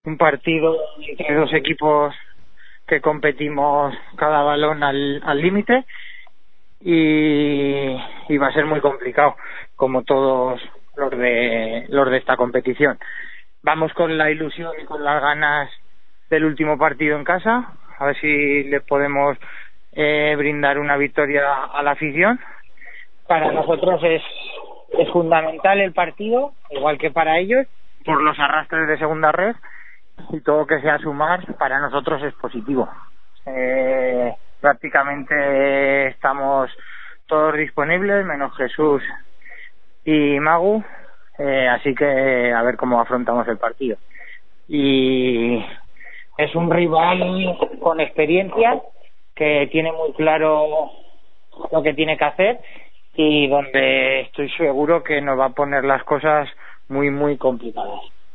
un partido entre dos equipos que competimos cada balón al límite y va a ser muy complicado, como todos los de esta competición. Vamos con la ilusión y con las ganas del último partido en casa, a ver si le podemos brindar una victoria a la afición. Para nosotros es fundamental el partido, igual que para ellos, por los arrastres de segunda red, y todo que sea sumar para nosotros es positivo. Prácticamente estamos todos disponibles, menos Jesús y Magu, así que a ver cómo afrontamos el partido. Y es un rival con experiencia, que tiene muy claro lo que tiene que hacer y donde estoy seguro que nos va a poner las cosas muy, muy complicadas.